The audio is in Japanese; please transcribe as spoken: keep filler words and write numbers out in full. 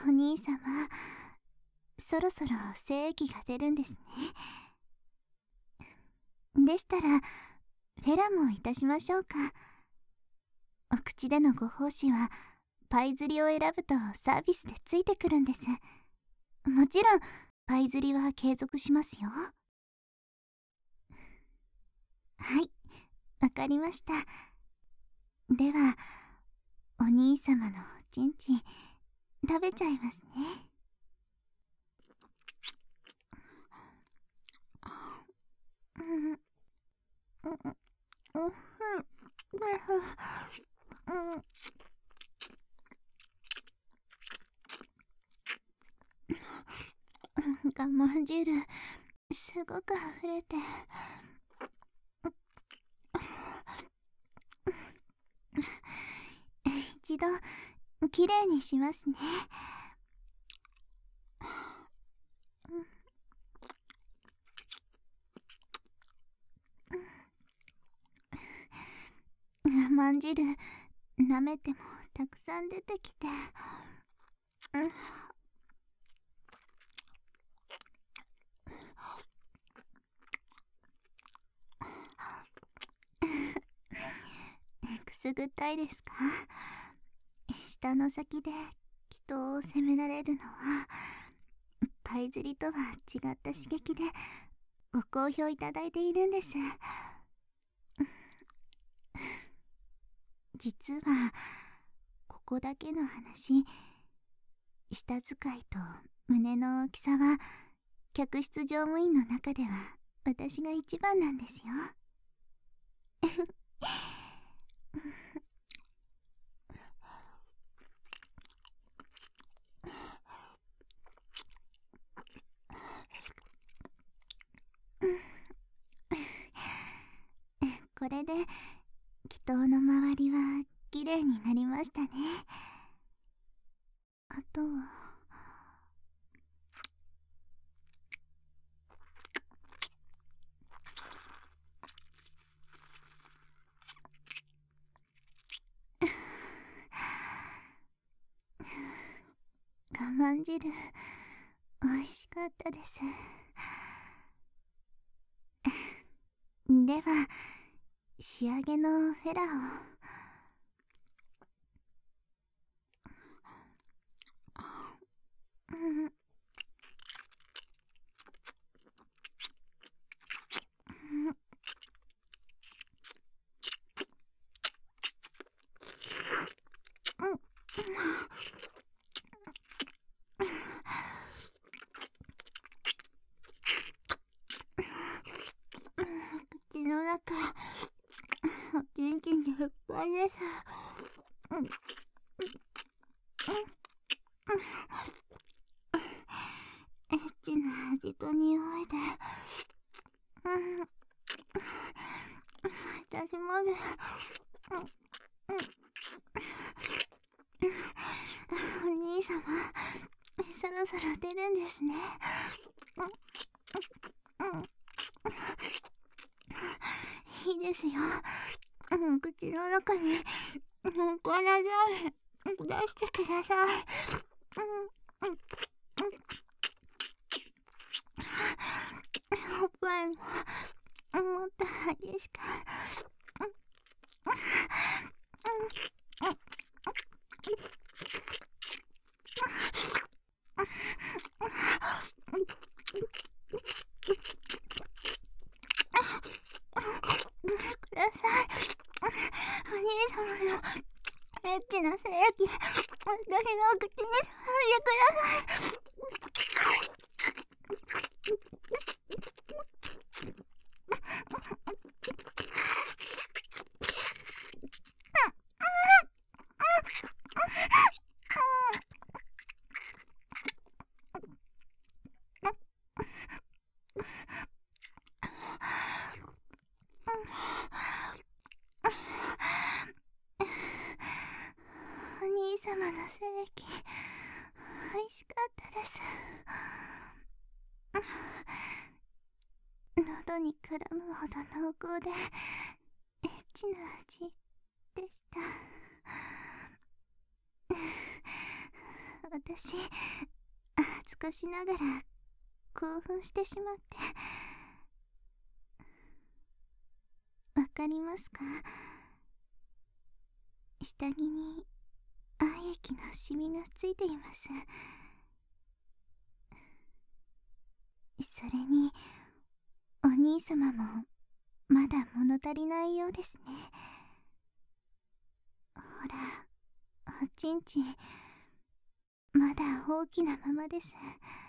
お兄様、そろそろ精液が出るんですね。でしたらフェラもいたしましょうか。お口でのご奉仕はパイ釣りを選ぶとサービスでついてくるんです。もちろんパイ釣りは継続しますよ。はい、わかりました。ではお兄様のおちんちん食べちゃいますね。うんうん我慢汁すごく溢れて、一度きれいにしますね。我慢汁舐めてもたくさん出てきて、くすぐったいですか？舌の先で人を責められるのはパイ釣りとは違った刺激でご好評いただいているんです。実はここだけの話、舌使いと胸の大きさは客室乗務員の中では私が一番なんですよ。これで祈祷の周りはきれいになりましたね。あとは我慢汁おいしかったです。では仕上げのフェラを。うん口の中元気にいっぱいです。エッチな味と匂いで、私までお兄様そろそろ出るんですね。いいですよ。口の中にこの料理出してください。おっぱいももっと激しく。ください。お兄様のエッチな精液、私の口に含んでください。お兄様の精液美味しかったです。喉に絡むほど濃厚でエッチな味でした。 私恥ずかしながら興奮してしまって。わかりますか？下着に愛液のシミがついています。それにお兄様もまだ物足りないようですね。ほら、おちんちんまだ大きなままです。